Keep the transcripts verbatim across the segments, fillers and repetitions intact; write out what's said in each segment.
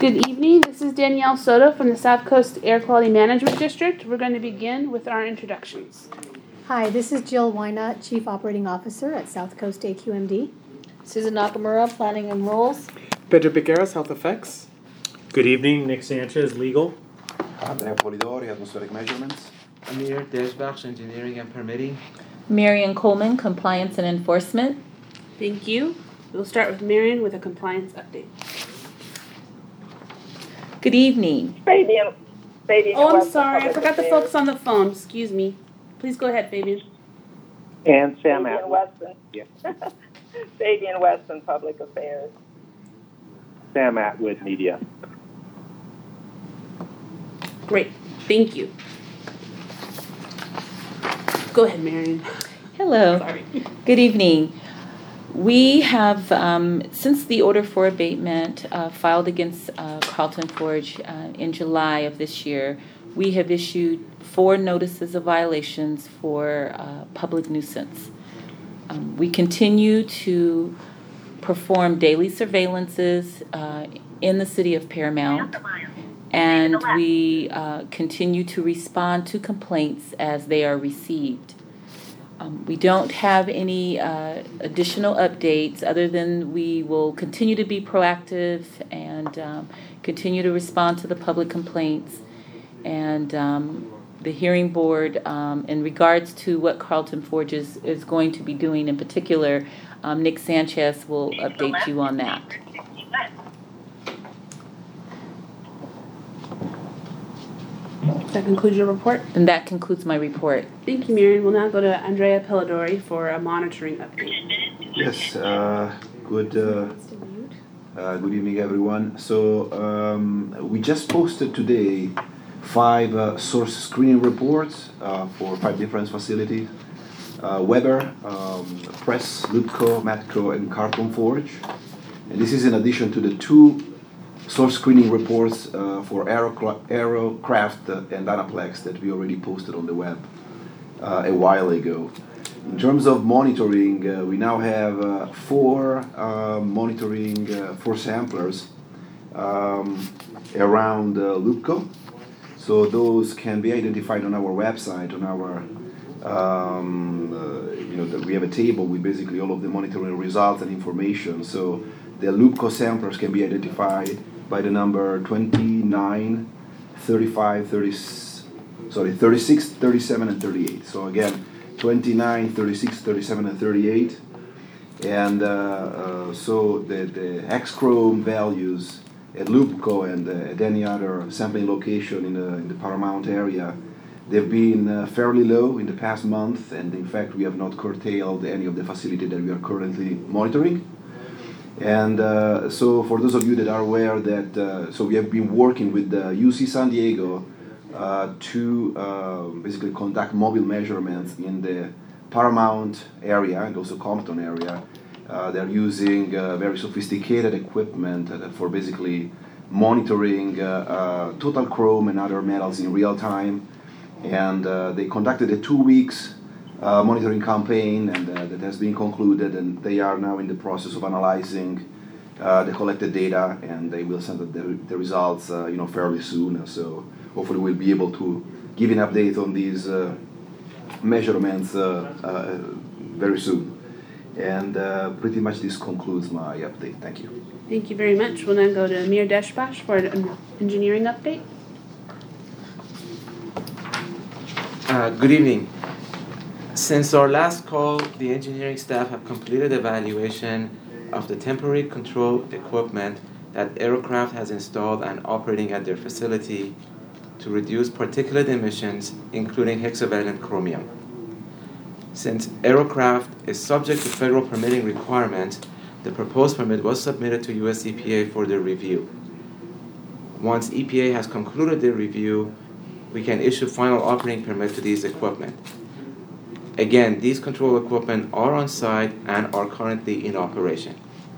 Good evening. This is Danielle Soto from the South Coast Air Quality Management District. We're going to begin with our introductions. Hi, this is Jill Wynot, Chief Operating Officer at South Coast A Q M D. Susan Nakamura, Planning and Rules. Pedro Piqueras, Health Effects. Good evening, Nick Sanchez, Legal. Andrea Polidori, Atmospheric Measurements. Amir Deshbakhsh, Engineering and Permitting. Marion Coleman, Compliance and Enforcement. Thank you. We'll start with Marion with a compliance update. Good evening. Fabian. Fabian Oh, I'm Weston, sorry. I Public forgot the Affairs. folks on the phone. Excuse me. Please go ahead, Fabian. And Sam Fabian Atwood. Weston. Yeah. Fabian Weston, Public Affairs. Sam Atwood, Media. Great. Thank you. Go ahead, Marion. Hello. Sorry. Good evening. We have, um, since the order for abatement uh, filed against uh, Carlton Forge uh, in July of this year, we have issued four notices of violations for uh, public nuisance. Um, we continue to perform daily surveillances uh, in the city of Paramount, and we uh, continue to respond to complaints as they are received. Um, we don't have any uh, additional updates other than we will continue to be proactive and um, continue to respond to the public complaints. And um, the hearing board, um, in regards to what Carlton Forge is, is going to be doing in particular, um, Nick Sanchez will update you on that. That concludes your report. And that concludes my report. Thank you, Marion. We'll now go to Andrea Pelladori for a monitoring update. Yes, uh, good, uh, uh, good evening, everyone. So um, we just posted today five uh, source screening reports uh, for five different facilities. Uh, Weber, um, Press, Lupco, Matco, and Carlton Forge. And this is in addition to the two source screening reports uh, for Aerocra- Aerocraft and Anaplex that we already posted on the web uh, a while ago. In terms of monitoring, uh, we now have uh, four uh, monitoring, uh, four samplers um, around uh, Lupco. So those can be identified on our website, on our, um, uh, you know, the, we have a table with basically all of the monitoring results and information. So the Lupco samplers can be identified by the number twenty-nine, thirty-five, thirty, sorry, thirty-six, thirty-seven, and thirty-eight. So again, twenty-nine, thirty-six, thirty-seven, and thirty-eight. And uh, uh, so the, the X-chrome values at Lupco and uh, at any other sampling location in the, in the Paramount area, they've been uh, fairly low in the past month, and in fact we have not curtailed any of the facility that we are currently monitoring. And uh, so for those of you that are aware that, uh, so we have been working with the U C San Diego uh, to uh, basically conduct mobile measurements in the Paramount area and also Compton area. Uh, they're using uh, very sophisticated equipment uh, for basically monitoring uh, uh, total chrome and other metals in real time. And uh, they conducted a two weeks uh, monitoring campaign, and uh, that has been concluded, and they are now in the process of analyzing uh, the collected data, and they will send the, the results uh, you know, fairly soon. So hopefully we'll be able to give an update on these uh, measurements uh, uh, very soon. And uh, pretty much this concludes my update. Thank you. Thank you very much. We'll now go to Amir Deshbakhsh for an engineering update. Uh, good evening. Since our last call, the engineering staff have completed evaluation of the temporary control equipment that Aerocraft has installed and operating at their facility to reduce particulate emissions, including hexavalent chromium. Since Aerocraft is subject to federal permitting requirements, the proposed permit was submitted to U S E P A for their review. Once E P A has concluded their review, we can issue final operating permit to these equipment. Again, these control equipment are on site and are currently in operation.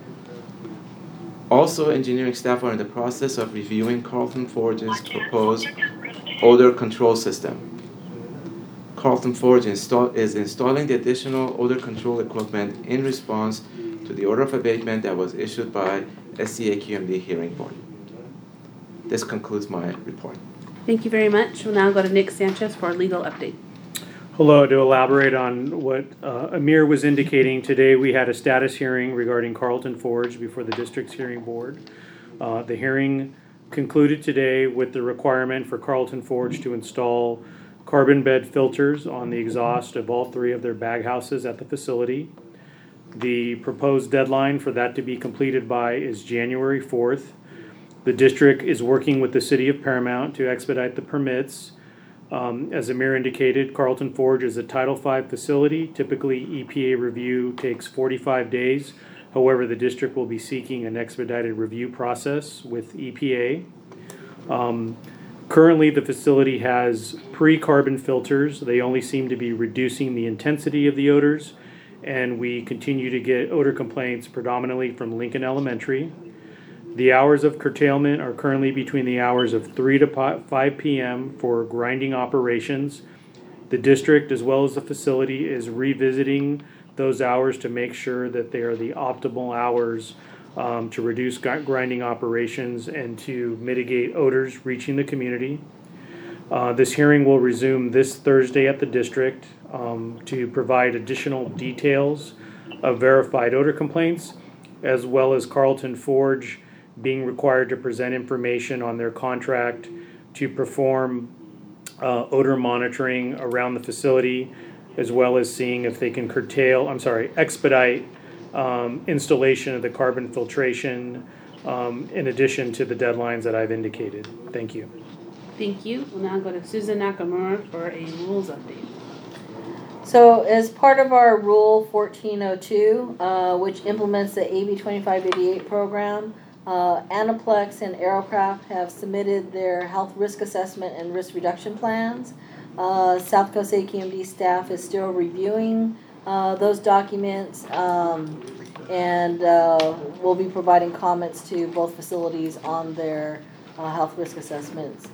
Also, engineering staff are in the process of reviewing Carlton Forge's proposed odor control system. Carlton Forge install, is installing the additional odor control equipment in response to the order of abatement that was issued by S C A Q M D Hearing Board. This concludes my report. Thank you very much. We'll now go to Nick Sanchez for a legal update. Hello, to elaborate on what uh, Amir was indicating, today we had a status hearing regarding Carlton Forge before the district's hearing board. Uh, the hearing concluded today with the requirement for Carlton Forge to install carbon bed filters on the exhaust of all three of their bag houses at the facility. The proposed deadline for that to be completed by is January fourth. The district is working with the city of Paramount to expedite the permits. Um, as Amir indicated, Carlton Forge is a Title five facility. Typically, E P A review takes forty-five days. However, the district will be seeking an expedited review process with E P A. Um, currently, the facility has pre-carbon filters. They only seem to be reducing the intensity of the odors, and we continue to get odor complaints predominantly from Lincoln Elementary. The hours of curtailment are currently between the hours of three to five p.m. for grinding operations. The district, as well as the facility, is revisiting those hours to make sure that they are the optimal hours um, to reduce grinding operations and to mitigate odors reaching the community. Uh, this hearing will resume this Thursday at the district um, to provide additional details of verified odor complaints, as well as Carlton Forge being required to present information on their contract to perform uh, odor monitoring around the facility, as well as seeing if they can curtail, I'm sorry, expedite um, installation of the carbon filtration um, in addition to the deadlines that I've indicated. Thank you. Thank you. We'll now go to Susan Nakamura for a rules update. So as part of our Rule fourteen oh two, uh, which implements the A B twenty-five eighty-eight program, uh, Anaplex and Aerocraft have submitted their health risk assessment and risk reduction plans. Uh, South Coast A Q M D staff is still reviewing uh, those documents, um, and uh, we'll be providing comments to both facilities on their uh, health risk assessments.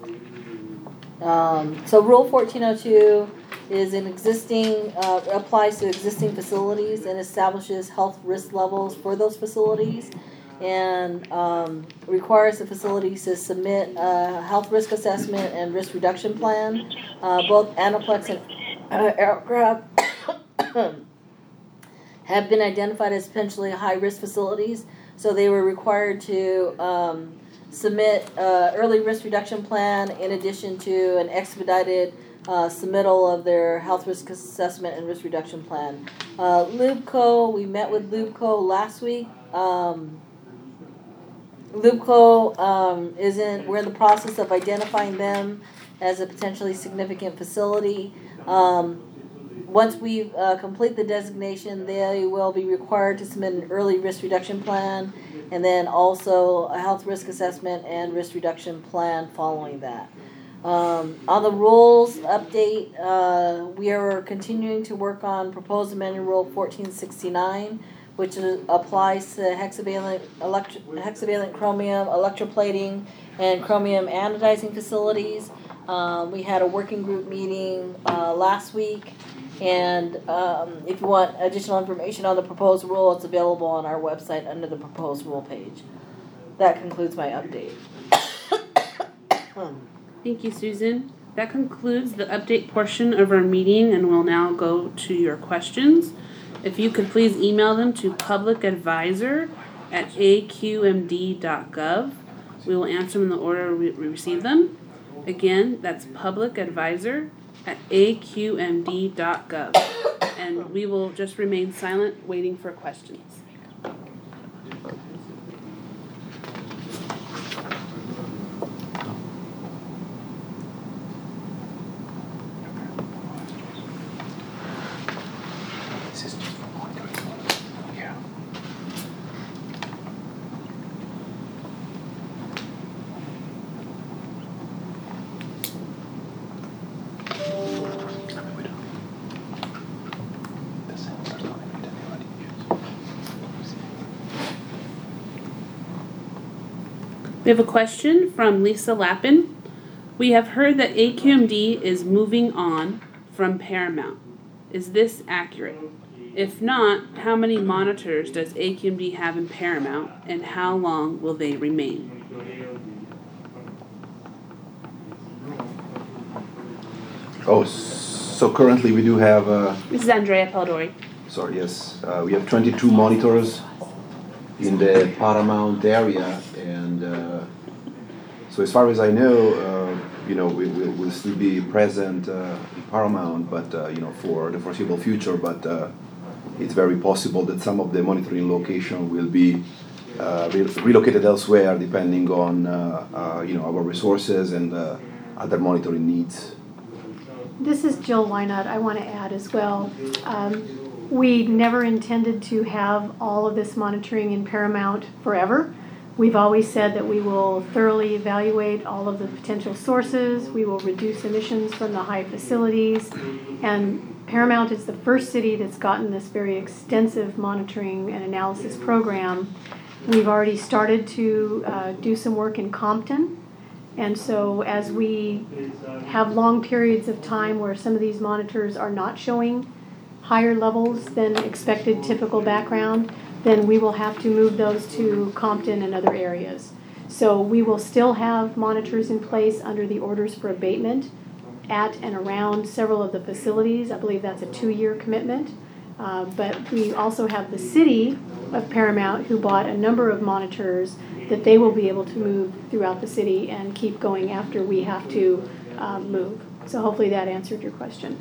Um, so Rule fourteen oh two is an existing, uh, applies to existing facilities and establishes health risk levels for those facilities, and um, requires the facilities to submit a health risk assessment and risk reduction plan. Uh, both Anaplex and uh, Aerocraft have been identified as potentially high-risk facilities, so they were required to um, submit an early risk reduction plan in addition to an expedited uh, submittal of their health risk assessment and risk reduction plan. Uh, Lubco, we met with Lubco last week. Um, Lubco um, is in, we're in the process of identifying them as a potentially significant facility. Um, once we uh, complete the designation, they will be required to submit an early risk reduction plan, and then also a health risk assessment and risk reduction plan following that. Um, on the rules update, uh, we are continuing to work on proposed amendment rule fourteen sixty-nine, which is, applies to hexavalent, electro, hexavalent chromium electroplating and chromium anodizing facilities. Um, we had a working group meeting uh, last week, and um, if you want additional information on the proposed rule, it's available on our website under the proposed rule page. That concludes my update. Thank you, Susan. That concludes the update portion of our meeting, and we'll now go to your questions. If you could please email them to publicadvisor at a q m d dot gov. We will answer them in the order we receive them. Again, that's publicadvisor at a q m d dot gov. And we will just remain silent, waiting for questions. We have a question from Lisa Lappin. We have heard that A Q M D is moving on from Paramount. Is this accurate? If not, how many monitors does A Q M D have in Paramount, and how long will they remain? Oh, so currently we do have, uh, This is Andrea Peldori. sorry, yes, uh, we have twenty-two monitors in the Paramount area, and uh, so as far as I know, uh, you know, we will we'll still be present uh, in Paramount, but uh, you know, for the foreseeable future. But uh, it's very possible that some of the monitoring location will be uh, re- relocated elsewhere, depending on uh, uh, you know, our resources and uh, other monitoring needs. This is Jill Wynot. I want to add as well. Um, we never intended to have all of this monitoring in Paramount forever. We've always said that we will thoroughly evaluate all of the potential sources. We will reduce emissions from the high facilities. And Paramount is the first city that's gotten this very extensive monitoring and analysis program. We've already started to uh, do some work in Compton. And so as we have long periods of time where some of these monitors are not showing higher levels than expected typical background, then we will have to move those to Compton and other areas. So we will still have monitors in place under the orders for abatement at and around several of the facilities. I believe that's a two-year commitment. Uh, but we also have the city of Paramount who bought a number of monitors that they will be able to move throughout the city and keep going after we have to uh, move. So hopefully that answered your question.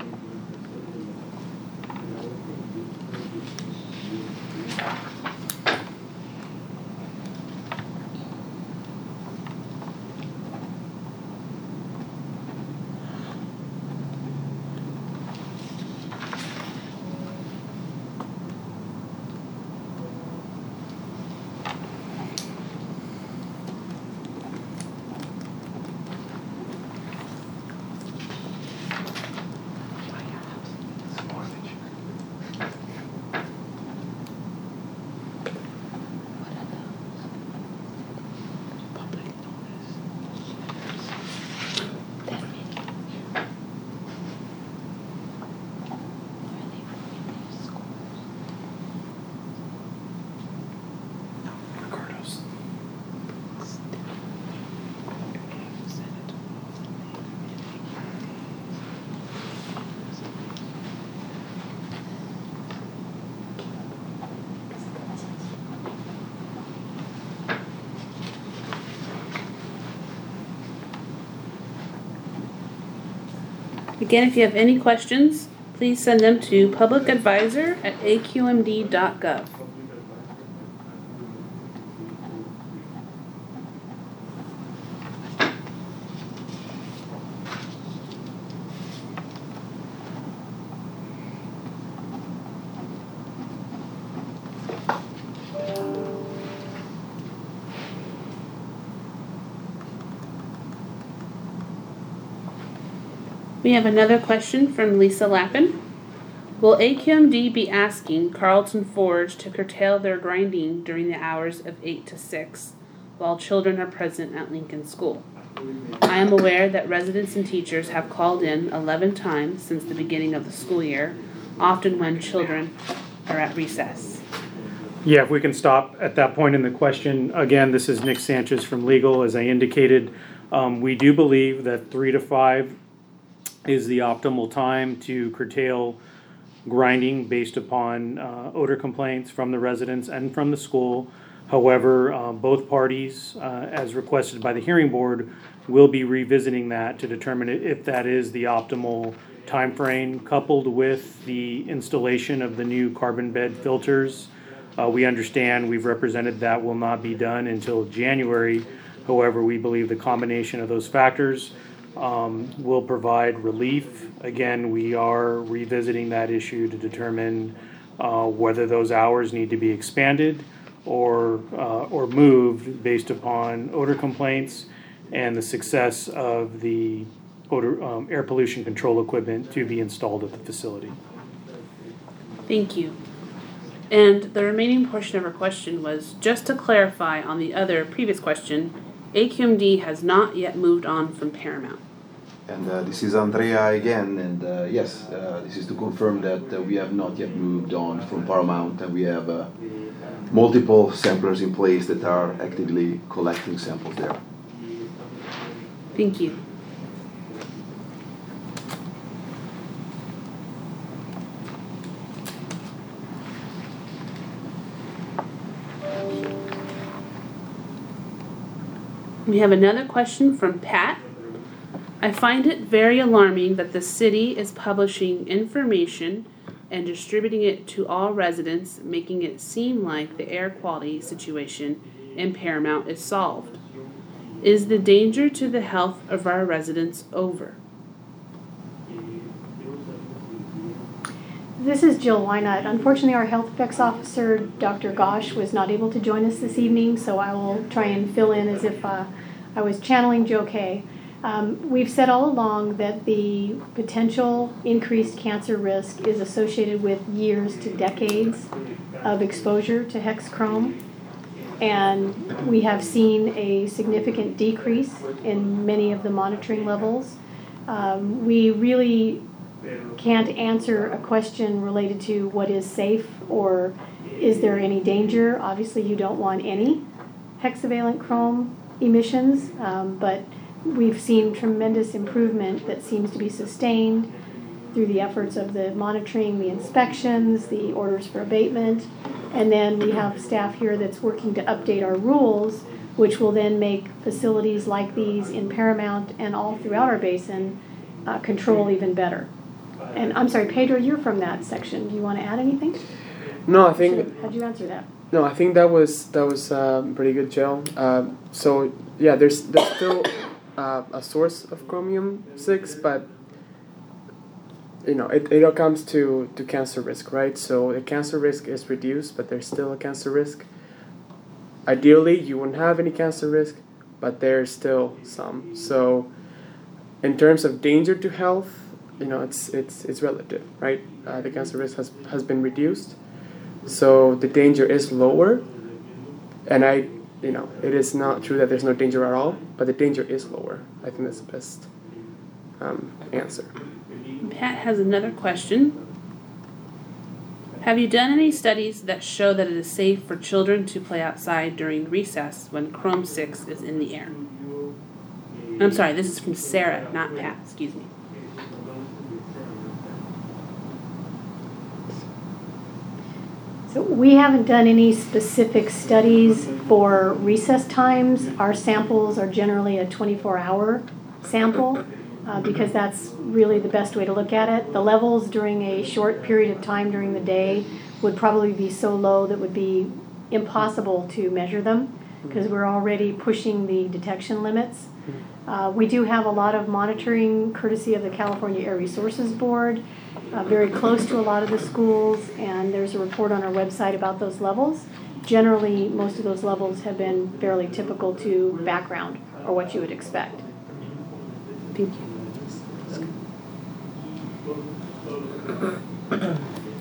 Again, if you have any questions, please send them to publicadvisor at a q m d dot gov. We have another question from Lisa Lappin. Will A Q M D be asking Carlton Forge to curtail their grinding during the hours of eight to six while children are present at Lincoln School? I am aware that residents and teachers have called in eleven times since the beginning of the school year, often when children are at recess. Yeah, if we can stop at that point in the question. Again, this is Nick Sanchez from Legal. As I indicated, um, we do believe that three to five is the optimal time to curtail grinding based upon uh, odor complaints from the residents and from the school. However, uh, both parties, uh, as requested by the hearing board, will be revisiting that to determine if that is the optimal time frame, coupled with the installation of the new carbon bed filters. Uh, we understand, we've represented that will not be done until January. However, we believe the combination of those factors um, will provide relief. Again, we are revisiting that issue to determine uh, whether those hours need to be expanded or uh, or moved based upon odor complaints and the success of the odor um, air pollution control equipment to be installed at the facility. Thank you. And the remaining portion of her question was, just to clarify on the other previous question, A Q M D has not yet moved on from Paramount. And uh, this is Andrea again, and uh, yes, uh, this is to confirm that uh, we have not yet moved on from Paramount, and we have uh, multiple samplers in place that are actively collecting samples there. Thank you. We have another question from Pat. I find it very alarming that the city is publishing information and distributing it to all residents, making it seem like the air quality situation in Paramount is solved. Is the danger to the health of our residents over? This is Jill Wynot. Unfortunately, our health effects officer, Doctor Gosh, was not able to join us this evening, so I will try and fill in as if uh, I was channeling Joe Kay. Um, we've said all along that the potential increased cancer risk is associated with years to decades of exposure to hexchrome, and we have seen a significant decrease in many of the monitoring levels. Um, we really can't answer a question related to what is safe or is there any danger. Obviously, you don't want any hexavalent chrome emissions, um, but we've seen tremendous improvement that seems to be sustained through the efforts of the monitoring, the inspections, the orders for abatement, and then we have staff here that's working to update our rules, which will then make facilities like these in Paramount and all throughout our basin uh, control even better. And I'm sorry, Pedro, you're from that section. Do you want to add anything? No, I think. How'd you answer that? No, I think that was that was um, pretty good, Jill. Uh, so yeah, there's there's still uh, a source of chromium six, but you know it, it all comes to, to cancer risk, right? So the cancer risk is reduced, but there's still a cancer risk. Ideally, you wouldn't have any cancer risk, but there's still some. So in terms of danger to health, you know, it's it's it's relative, right? Uh, the cancer risk has, has been reduced, so the danger is lower. And I, you know, it is not true that there's no danger at all, but the danger is lower. I think that's the best um, answer. Pat has another question. Have you done any studies that show that it is safe for children to play outside during recess when chrome six is in the air? I'm sorry, this is from Sarah, not Pat, excuse me. So we haven't done any specific studies for recess times. Our samples are generally a twenty-four hour sample uh, because that's really the best way to look at it. The levels during a short period of time during the day would probably be so low that would be impossible to measure them because we're already pushing the detection limits. Uh, we do have a lot of monitoring courtesy of the California Air Resources Board, uh, very close to a lot of the schools, and there's a report on our website about those levels. Generally, most of those levels have been fairly typical to background or what you would expect. Thank you.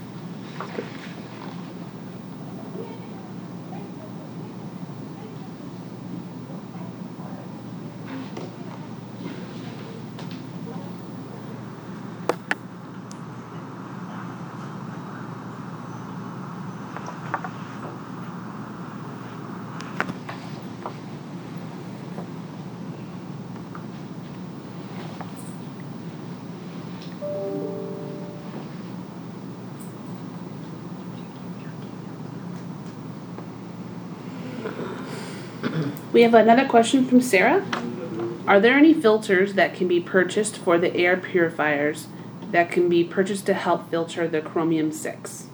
We have another question from Sarah. Are there any filters that can be purchased for the air purifiers that can be purchased to help filter the chromium six?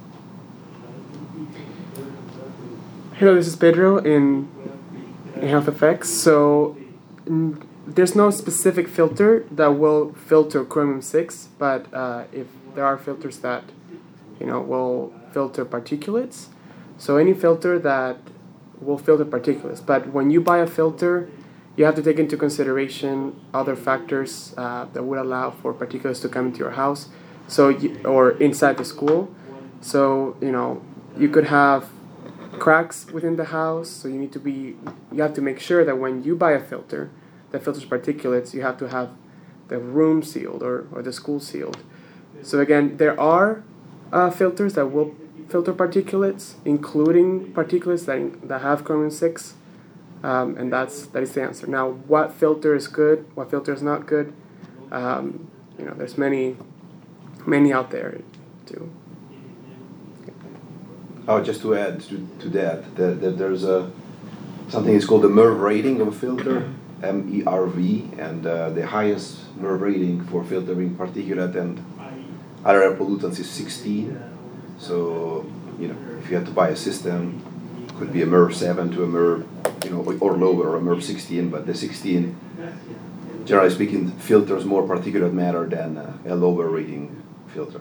Hello, this is Pedro in, in Health Effects. So mm, there's no specific filter that will filter chromium six, but uh, if there are filters that you know will filter particulates, so any filter that will filter particulates. But when you buy a filter, you have to take into consideration other factors uh, that would allow for particulates to come into your house, so you, or inside the school. So you know you could have cracks within the house, so you need to be you have to make sure that when you buy a filter that filters particulates, you have to have the room sealed or, or the school sealed. So again, there are uh, filters that will filter particulates, including particulates that that have chromium six, um, and that's that is the answer. Now, what filter is good? What filter is not good? Um, you know, there's many, many out there, too. Oh, just to add to, to that, that, that there's a something is called the MERV rating of a filter, M E R V, and uh, the highest MERV rating for filtering particulate and other air pollutants is sixteen. So, you know, if you had to buy a system, it could be a MERV seven to a MERV, you know, or lower, or a MERV sixteen, but the sixteen, generally speaking, filters more particulate matter than uh, a lower rating filter.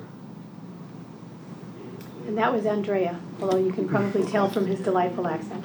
And that was Andrea, although you can probably tell from his delightful accent.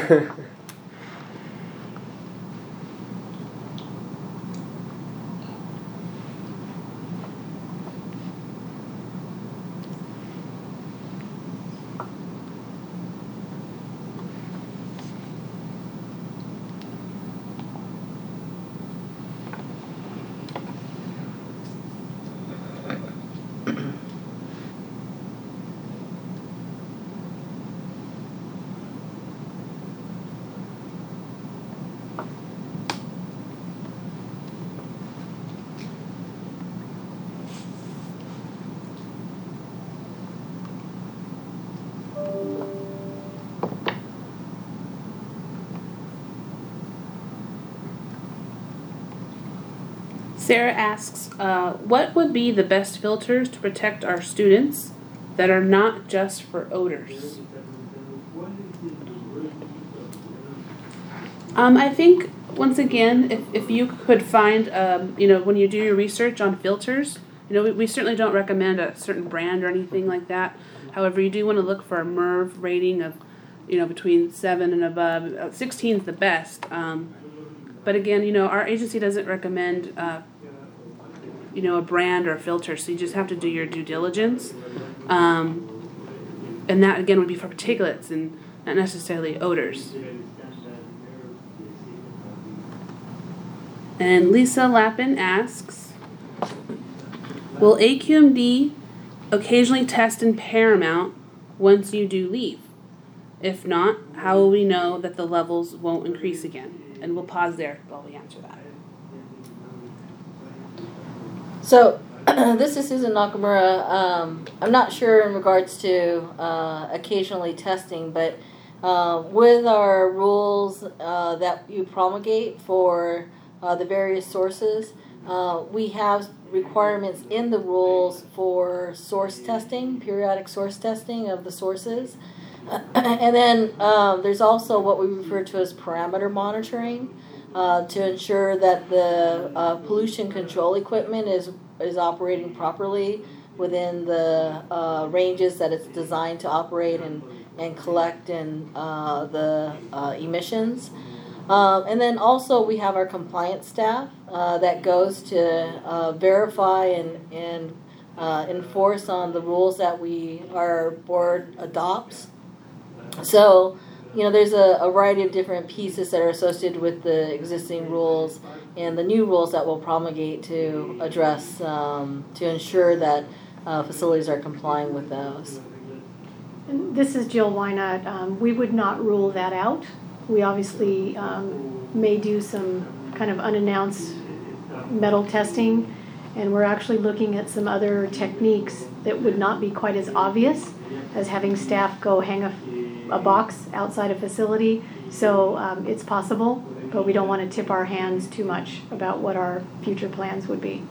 Sarah asks, uh, what would be the best filters to protect our students that are not just for odors? Um, I think, once again, if, if you could find, um, you know, when you do your research on filters, you know, we, we certainly don't recommend a certain brand or anything like that. However, you do want to look for a MERV rating of, you know, between seven and above. sixteen is the best. Um, but again, you know, our agency doesn't recommend, uh, you know, a brand or a filter, so you just have to do your due diligence. Um, and that, again, would be for particulates and not necessarily odors. And Lisa Lappin asks, will A Q M D occasionally test in Paramount once you do leave? If not, how will we know that the levels won't increase again? And we'll pause there while we answer that. So, this is Susan Nakamura. Um, I'm not sure in regards to uh, occasionally testing, but uh, with our rules uh, that you promulgate for uh, the various sources, uh, we have requirements in the rules for source testing, periodic source testing of the sources. And then um, there's also what we refer to as parameter monitoring uh, to ensure that the uh, pollution control equipment is is operating properly within the uh, ranges that it's designed to operate and, and collect in uh, the uh, emissions. Um, and then also we have our compliance staff uh, that goes to uh, verify and, and uh, enforce on the rules that we our board adopts. So, you know, there's a, a variety of different pieces that are associated with the existing rules and the new rules that we'll promulgate to address, um, to ensure that uh, facilities are complying with those. And this is Jill Wynot. Um, we would not rule that out. We obviously um, may do some kind of unannounced metal testing, and we're actually looking at some other techniques that would not be quite as obvious as having staff go hang a a box outside a facility. So um, it's possible, but we don't want to tip our hands too much about what our future plans would be.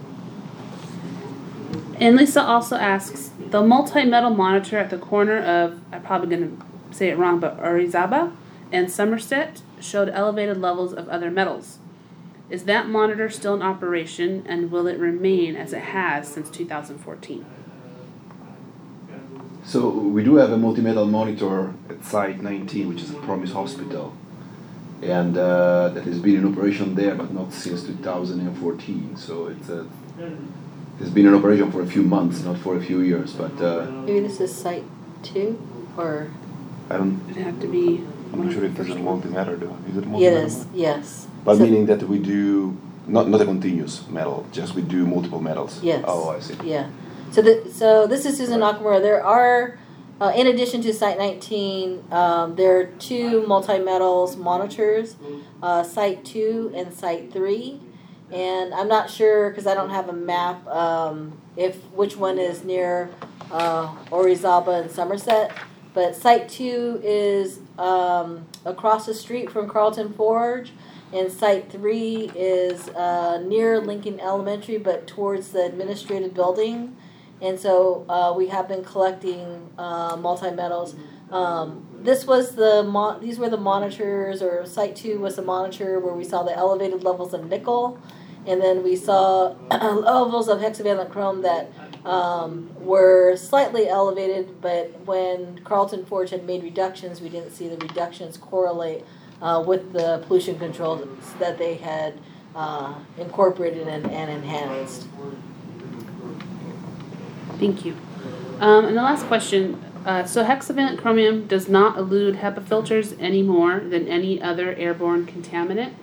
And Lisa also asks, the multi-metal monitor at the corner of, I'm probably going to say it wrong, but Orizaba and Somerset showed elevated levels of other metals. Is that monitor still in operation, and will it remain as it has since two thousand fourteen? So we do have a multi-metal monitor at Site nineteen, which is at Promise Hospital, and uh, that has been in operation there, but not since two thousand fourteen. So it's a, it's been in operation for a few months, not for a few years. But uh, Maybe this is site two, or I don't. It'd have to be. I'm not sure if this is multi-metal though. Is it multi-metal? yes, yes. But So- meaning that we do not not a continuous metal, just we do multiple metals. Yes. Oh, I see. Yeah. So the, so this is Susan Nakamura. There are, uh, in addition to Site nineteen, um, there are two multi-metals monitors, uh, Site two and Site three. And I'm not sure, because I don't have a map, um, if which one is near uh, Orizaba and Somerset. But Site two is um, across the street from Carlton Forge, and Site three is uh, near Lincoln Elementary, but towards the administrative building. And so uh, we have been collecting uh, multi-metals. Um, this was the mo- these were the monitors, or Site two was the monitor where we saw the elevated levels of nickel, and then we saw levels of hexavalent chrome that um, were slightly elevated, but when Carlton Forge had made reductions, we didn't see the reductions correlate uh, with the pollution controls that they had uh, incorporated and, and enhanced. Thank you. Um, and the last question, uh, so hexavalent chromium does not elute HEPA filters any more than any other airborne contaminant?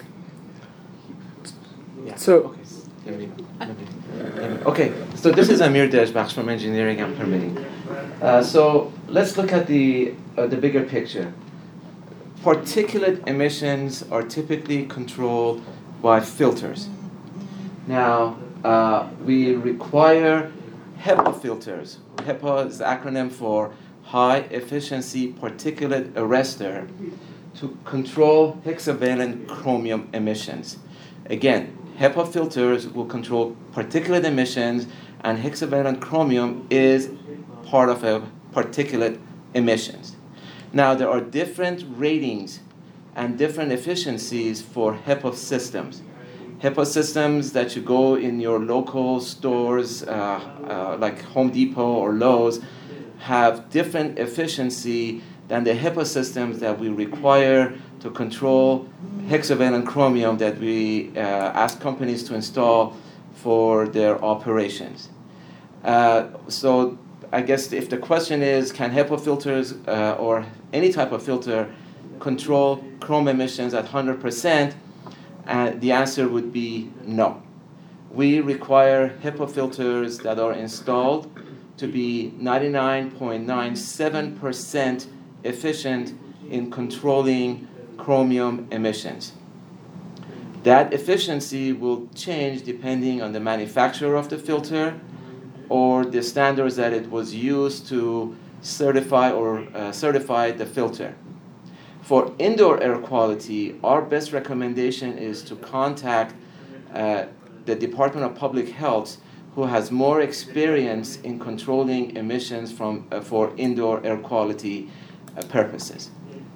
Yeah. So- okay. Let me- let me- let me- Okay, so this is Amir Dejbakhsh from Engineering and Permitting. Uh, so let's look at the uh, the bigger picture. Particulate emissions are typically controlled by filters. Now, uh, we require HEPA filters. HEPA is the acronym for High Efficiency Particulate Arrestor to control hexavalent chromium emissions. Again, HEPA filters will control particulate emissions, and hexavalent chromium is part of a particulate emissions. Now, there are different ratings and different efficiencies for HEPA systems. HEPA systems that you go in your local stores, uh, uh, like Home Depot or Lowe's, have different efficiency than the HEPA systems that we require to control hexavalent chromium that we uh, ask companies to install for their operations. Uh, so I guess if the question is, can HEPA filters uh, or any type of filter control chrome emissions at one hundred percent? Uh, the answer would be no. We require HEPA filters that are installed to be ninety-nine point nine seven percent efficient in controlling chromium emissions. That efficiency will change depending on the manufacturer of the filter or the standards that it was used to certify or uh, certify the filter. For indoor air quality, our best recommendation is to contact uh, the Department of Public Health, who has more experience in controlling emissions from uh, for indoor air quality uh, purposes.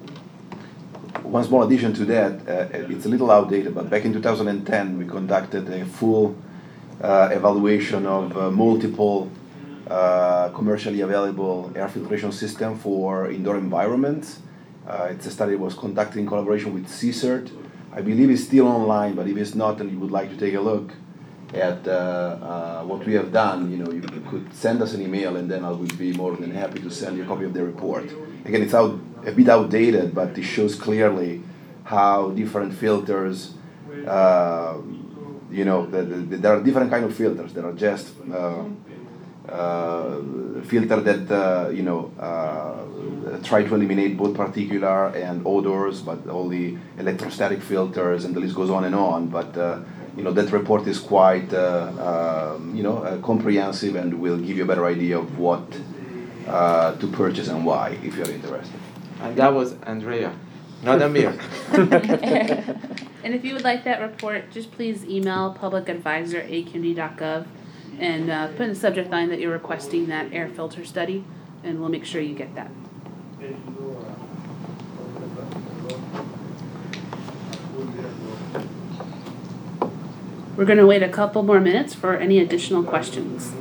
One small addition to that, uh, it's a little outdated, but back in two thousand ten, we conducted a full uh, evaluation of uh, multiple uh, commercially available air filtration system for indoor environments. Uh, it's a study that was conducted in collaboration with C SERT. I believe it's still online, but if it's not and you would like to take a look at uh, uh, what we have done, you know, you, you could send us an email, and then I would be more than happy to send you a copy of the report. Again, it's out, a bit outdated, but it shows clearly how different filters, uh, you know, the, the, there are different kind of filters. There are just uh, uh, filter that, uh, you know, uh, try to eliminate both particular and odors, but all the electrostatic filters, and the list goes on and on. But uh, you know, that report is quite, uh, um, you know, uh, comprehensive, and will give you a better idea of what uh, to purchase and why, if you're interested. And that was Andrea, not Amir. And if you would like that report, just please email publicadvisor at a q m d dot gov and uh, put in the subject line that you're requesting that air filter study, and we'll make sure you get that. We're going to wait a couple more minutes for any additional questions.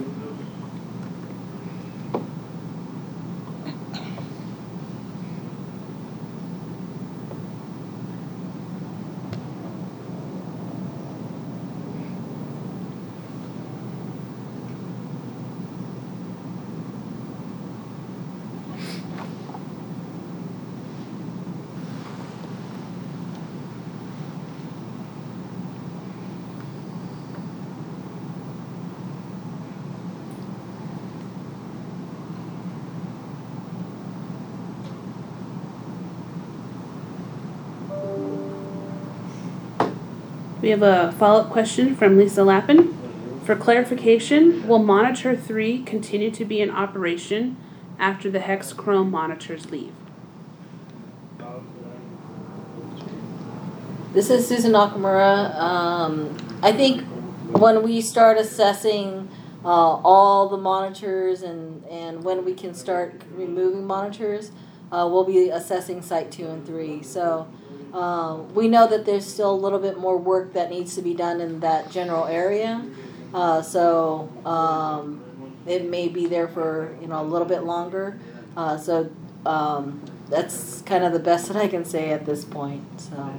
We have a follow-up question from Lisa Lappin. For clarification, will Monitor three continue to be in operation after the hex chrome monitors leave. This is Susan Nakamura. Um, I think when we start assessing uh, all the monitors and, and when we can start removing monitors, uh, we'll be assessing site two and three. So uh, we know that there's still a little bit more work that needs to be done in that general area. Uh, so um, it may be there for you know a little bit longer. Uh, so um, that's kind of the best that I can say at this point. So.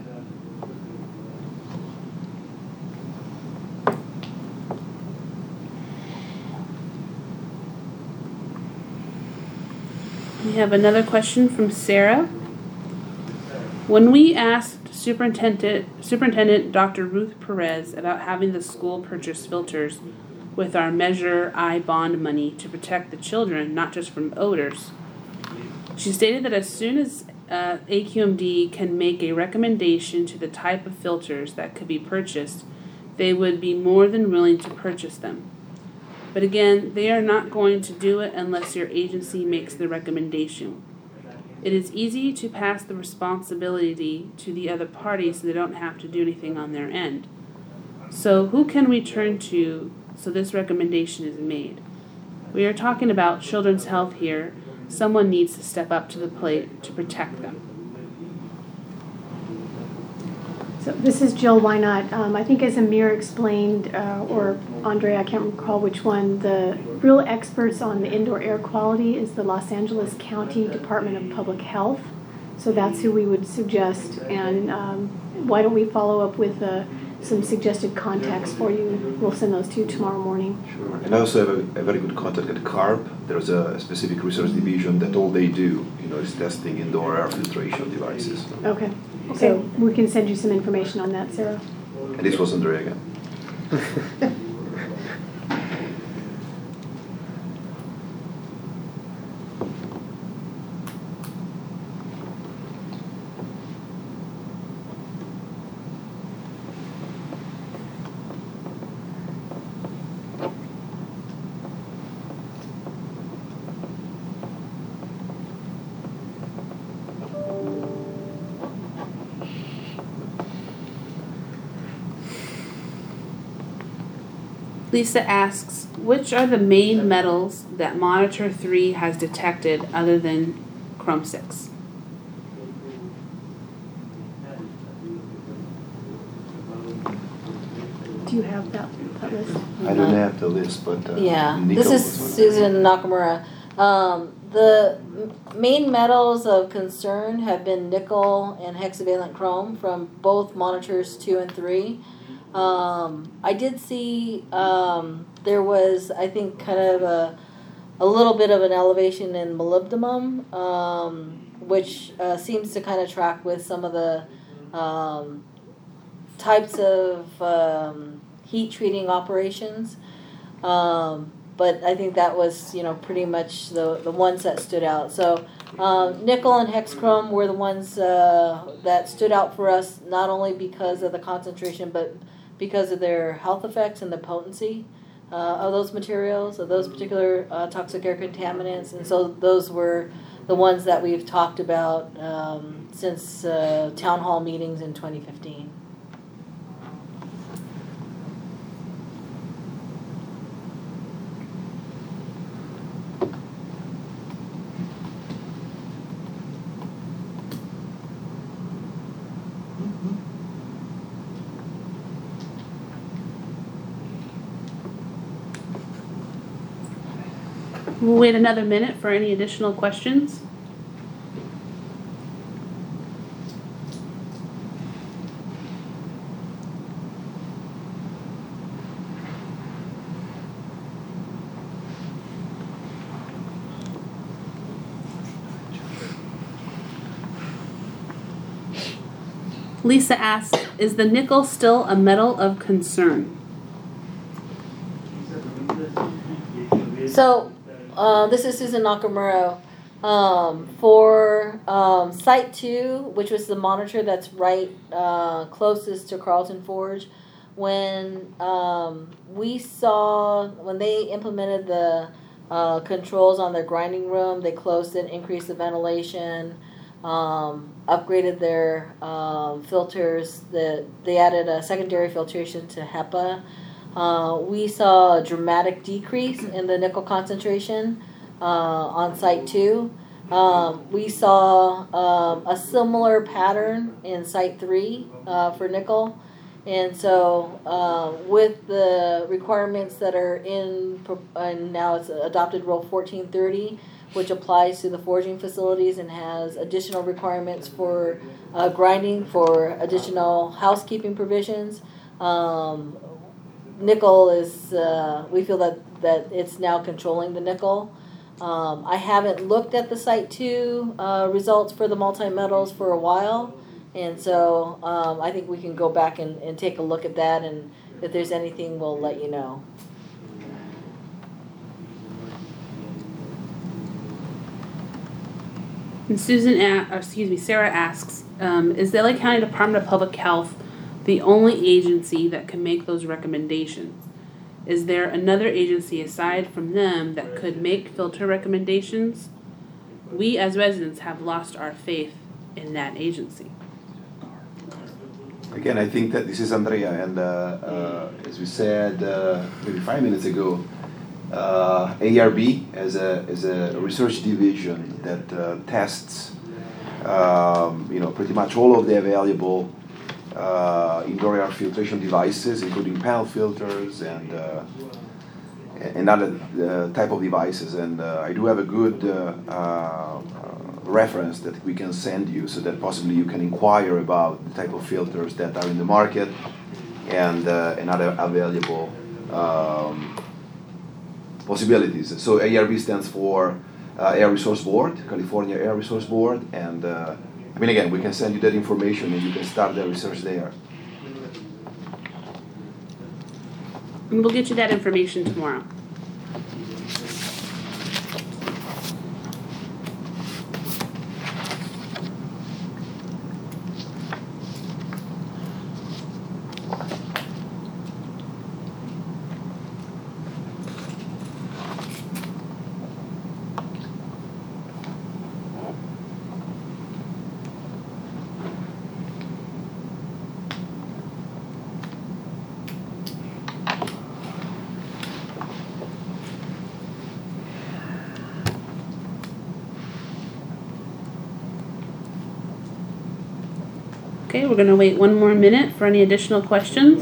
We have another question from Sarah. When we asked Superintendent, Superintendent Doctor Ruth Perez about having the school purchase filters with our Measure I bond money to protect the children, not just from odors, she stated that as soon as uh, A Q M D can make a recommendation to the type of filters that could be purchased, they would be more than willing to purchase them. But again, they are not going to do it unless your agency makes the recommendation. It is easy to pass the responsibility to the other party so they don't have to do anything on their end. So who can we turn to so this recommendation is made? We are talking about children's health here. Someone needs to step up to the plate to protect them. So this is Jill Wynot. Um, I think as Amir explained, uh, or Andre, I can't recall which one, the real experts on the indoor air quality is the Los Angeles County Department of Public Health. So that's who we would suggest. And um, why don't we follow up with uh, some suggested contacts for you? We'll send those to you tomorrow morning. Sure. And I also have a, a very good contact at CARB. There's a specific research division that all they do, you know, is testing indoor air filtration devices. Okay. So we can send you some information on that, Sarah. And this was Andre again. Lisa asks, which are the main metals that Monitor three has detected other than Chrome six? Do you have that, that list? I don't have the list, but uh, Yeah, Nico this is was one. Susan Nakamura. Um, the m- main metals of concern have been nickel and hexavalent chrome from both monitors two and three. Um, I did see um, there was, I think, kind of a, a little bit of an elevation in molybdenum, um, which uh, seems to kind of track with some of the um, types of um, heat treating operations. Um, but I think that was, you know, pretty much the, the ones that stood out. So um, nickel and hexchrome were the ones uh, that stood out for us, not only because of the concentration, but because of their health effects and the potency uh, of those materials, of those particular uh, toxic air contaminants. And so those were the ones that we've talked about um, since uh, town hall meetings in twenty fifteen. We'll wait another minute for any additional questions. Lisa asks, is the nickel still a metal of concern? So, uh, this is Susan Nakamura. Um, for um, Site two, which was the monitor that's right uh, closest to Carlton Forge, when um, we saw, when they implemented the uh, controls on their grinding room. They closed it, increased the ventilation, um, upgraded their um, filters. The, they added a secondary filtration to HEPA. Uh, we saw a dramatic decrease in the nickel concentration uh, on site two. Um, we saw um, a similar pattern in site three uh, for nickel. And so uh, with the requirements that are in, and now it's adopted Rule fourteen thirty, which applies to the forging facilities and has additional requirements for uh, grinding, for additional housekeeping provisions. Um, nickel is, uh, we feel that, that it's now controlling the nickel. Um, I haven't looked at the Site two uh, results for the multi-metals for a while, and so um, I think we can go back and, and take a look at that, and if there's anything, we'll let you know. And Susan, a- or excuse me, Sarah asks, um, is the L A County Department of Public Health the only agency that can make those recommendations? Is there another agency aside from them that could make filter recommendations? We as residents have lost our faith in that agency. Again, I think that this is Andrea, and uh, uh, as we said uh, maybe five minutes ago, uh, A R B as a as a research division that uh, tests, um, you know, pretty much all of the available uh, indoor air filtration devices, including panel filters and uh, and other uh, type of devices. And uh, I do have a good uh, uh, reference that we can send you, so that possibly you can inquire about the type of filters that are in the market and uh, and other available um, possibilities. So A R B stands for uh, Air Resource Board, California Air Resource Board, and uh, I mean, again, we can send you that information and you can start the research there. And we'll get you that information tomorrow. Okay, we're going to wait one more minute for any additional questions.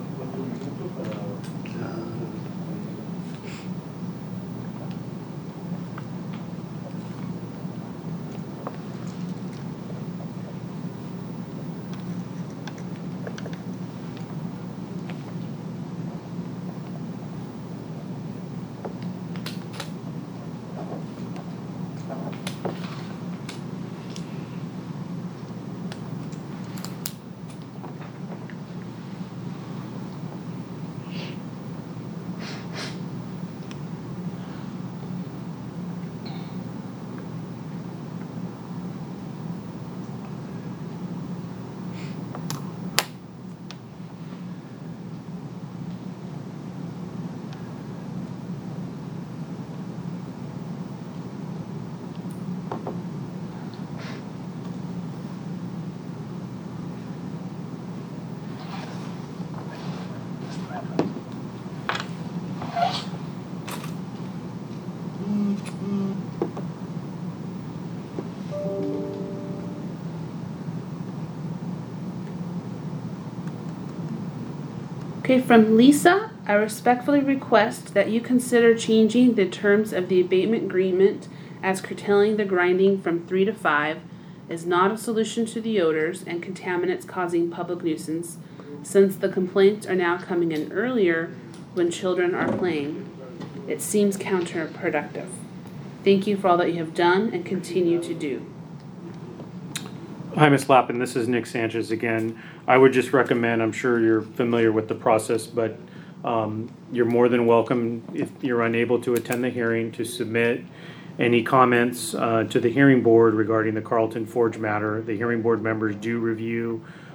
Okay, from Lisa, I respectfully request that you consider changing the terms of the abatement agreement as curtailing the grinding from three to five is not a solution to the odors and contaminants causing public nuisance, since the complaints are now coming in earlier when children are playing. It seems counterproductive. Thank you for all that you have done and continue to do. Hi, Miz Lappin. This is Nick Sanchez again. I would just recommend, I'm sure you're familiar with the process, but um, you're more than welcome, if you're unable to attend the hearing, to submit any comments uh, to the hearing board regarding the Carlton Forge matter. The hearing board members do review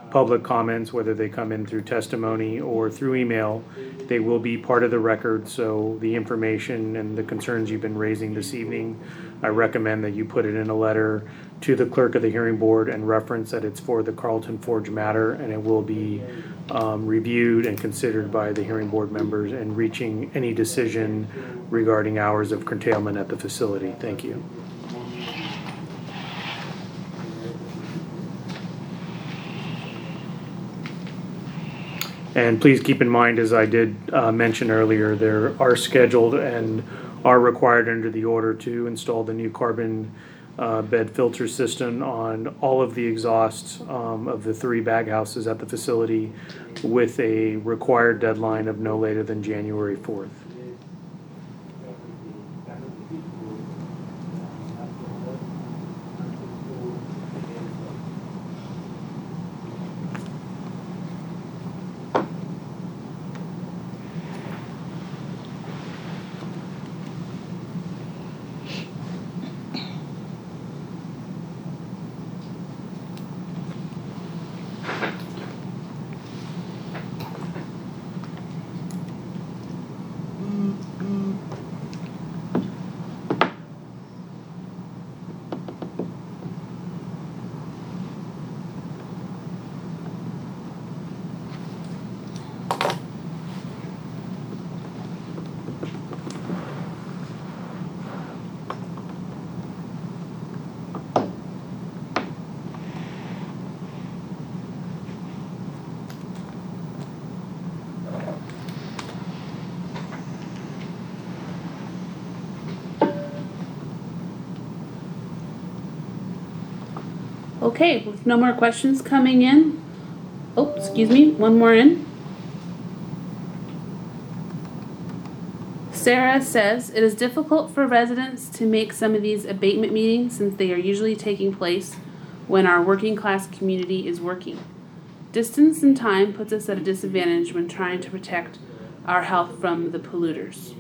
public comments, whether they come in through testimony or through email, they will be part of the record. So the information and the concerns you've been raising this evening, I recommend that you put it in a letter to the clerk of the hearing board and reference that it's for the Carlton Forge matter, and it will be um, reviewed and considered by the hearing board members and reaching any decision regarding hours of curtailment at the facility. Thank you. And please keep in mind, as I did uh, mention earlier, there are scheduled and are required under the order to install the new carbon uh, bed filter system on all of the exhausts um, of the three bag houses at the facility, with a required deadline of no later than January fourth. Okay, with no more questions coming in. Oh, excuse me, one more in. Sarah says, it is difficult for residents to make some of these abatement meetings since they are usually taking place when our working class community is working. Distance and time puts us at a disadvantage when trying to protect our health from the polluters.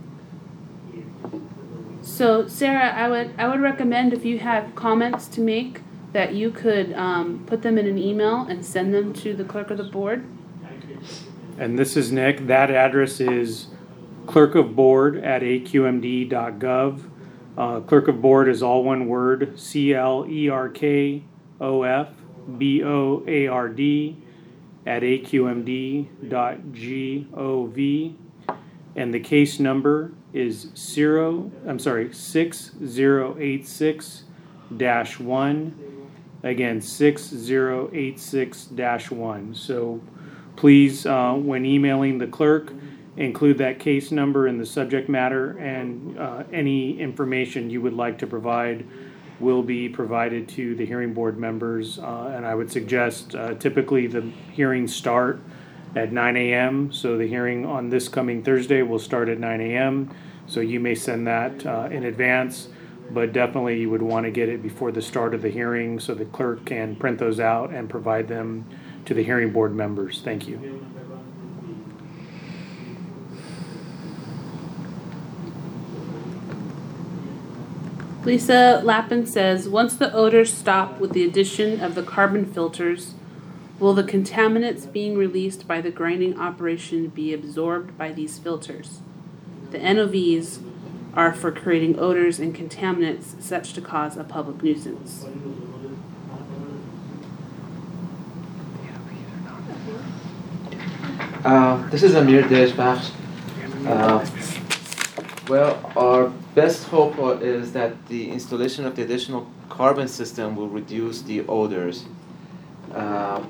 So Sarah, I would I would recommend, if you have comments to make, that you could um, put them in an email and send them to the clerk of the board. And this is Nick. That address is clerk of board at a q m d dot gov. Uh, clerk of board is all one word, C L E R K O F B O A R D at a q m d dot gov. And the case number is zero, I'm sorry, six zero eight six dash one. Again, six zero eight six dash one. So please, uh, when emailing the clerk, include that case number in the subject matter, and uh, any information you would like to provide will be provided to the hearing board members. Uh, and I would suggest uh, typically the hearings start at nine a.m. So the hearing on this coming Thursday will start at nine a.m. So you may send that uh, in advance. But definitely you would want to get it before the start of the hearing so the clerk can print those out and provide them to the hearing board members. Thank you. Lisa Lappin says, once the odors stop with the addition of the carbon filters, will the contaminants being released by the grinding operation be absorbed by these filters? The N O Vs are for creating odors and contaminants such to cause a public nuisance. Uh, this is Amir Deshbakhsh. Uh, well, our best hope is that the installation of the additional carbon system will reduce the odors. Uh,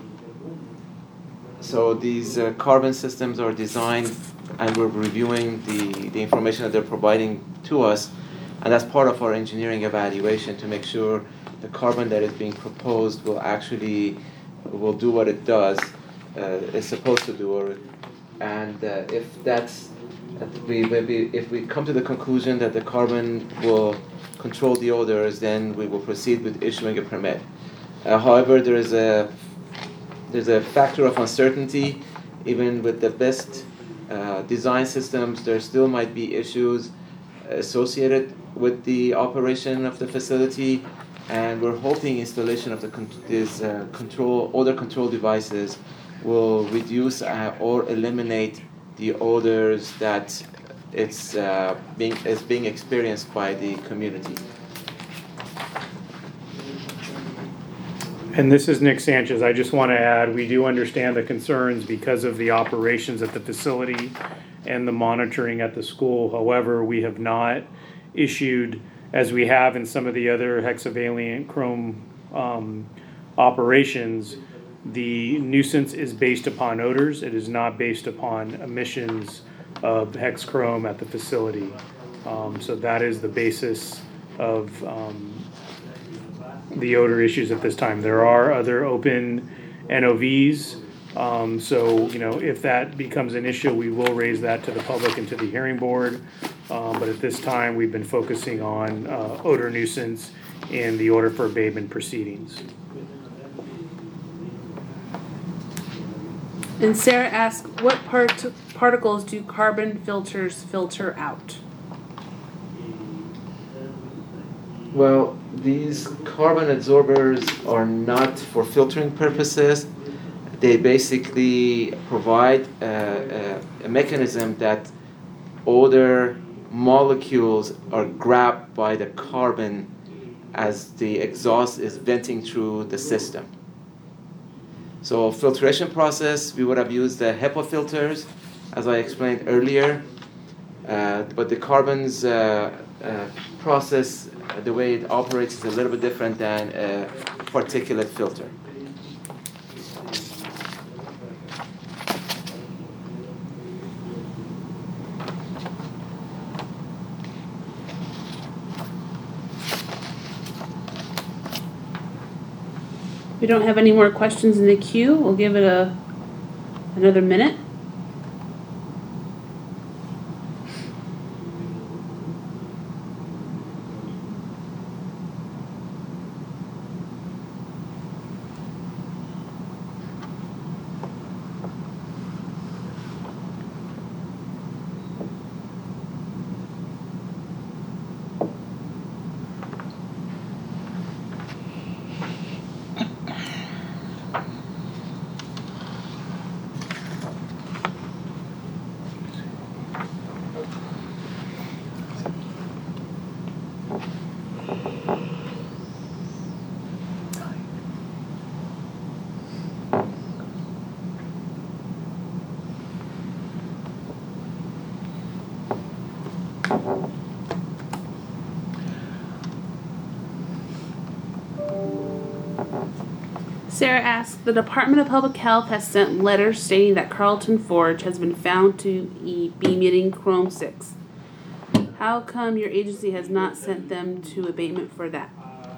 so these uh, carbon systems are designed, and we're reviewing the, the information that they're providing to us, and that's part of our engineering evaluation to make sure the carbon that is being proposed will actually will do what it does, uh, is supposed to do, or, and uh, if that's if we maybe if we come to the conclusion that the carbon will control the odors, then we will proceed with issuing a permit. Uh, however, there is a there's a factor of uncertainty. Even with the best uh, design systems, there still might be issues associated with the operation of the facility. and we're hoping installation of the con- these uh, control odor control devices will reduce uh, or eliminate the odors that it's uh, being is being experienced by the community. And this is Nick Sanchez. I just want to add, we do understand the concerns because of the operations at the facility and the monitoring at the school. However, we have not issued, as we have in some of the other hexavalent chrome um, operations, the nuisance is based upon odors. It is not based upon emissions of hex chrome at the facility. Um, so that is the basis of um, the odor issues at this time. There are other open N O Vs. Um, so, you know, if that becomes an issue, we will raise that to the public and to the hearing board. Um, but at this time, we've been focusing on uh, odor nuisance in the order for abatement proceedings. And Sarah asks, what part- particles do carbon filters filter out? Well, these carbon absorbers are not for filtering purposes. They basically provide a, a, a mechanism that odor molecules are grabbed by the carbon as the exhaust is venting through the system. So filtration process, we would have used the HEPA filters, as I explained earlier, uh, but the carbon's uh, uh, process, uh, the way it operates is a little bit different than a particulate filter. We don't have any more questions in the queue. We'll give it a another minute. Sarah asks, the Department of Public Health has sent letters stating that Carlton Forge has been found to be emitting chrome six. How come your agency has not sent them to abatement for that?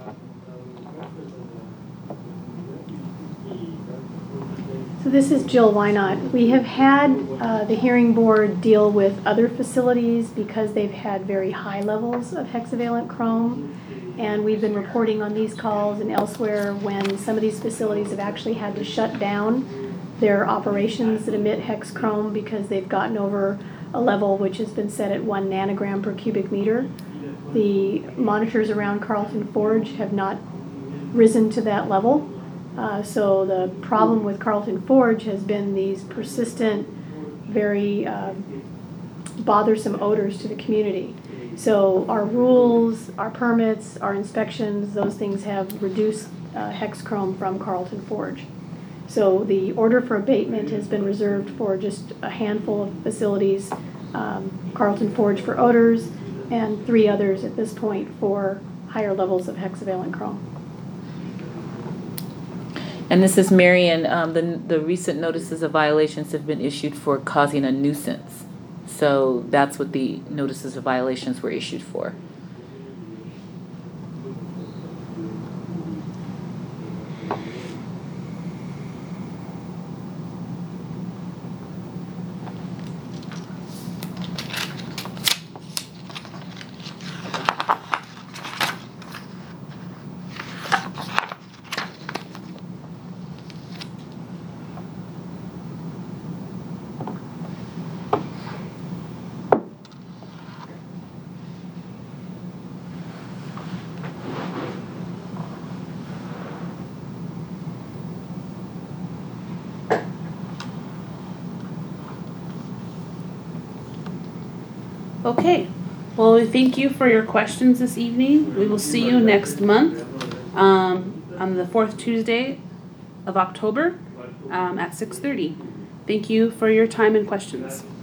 So this is Jill Wynot. We have had uh, the hearing board deal with other facilities because they've had very high levels of hexavalent chrome. And we've been reporting on these calls and elsewhere when some of these facilities have actually had to shut down their operations that emit hex chrome because they've gotten over a level which has been set at one nanogram per cubic meter. The monitors around Carlton Forge have not risen to that level. Uh, so the problem with Carlton Forge has been these persistent, very uh, bothersome odors to the community. So our rules, our permits, our inspections, those things have reduced uh, hex chrome from Carlton Forge. So the order for abatement has been reserved for just a handful of facilities, um, Carlton Forge for odors, and three others at this point for higher levels of hexavalent chrome. And this is Marion. Um, the, the recent notices of violations have been issued for causing a nuisance. So that's what the notices of violations were issued for. Okay, well, we thank you for your questions this evening. We will see you next month, um, on the fourth Tuesday of October, um, at six thirty. Thank you for your time and questions.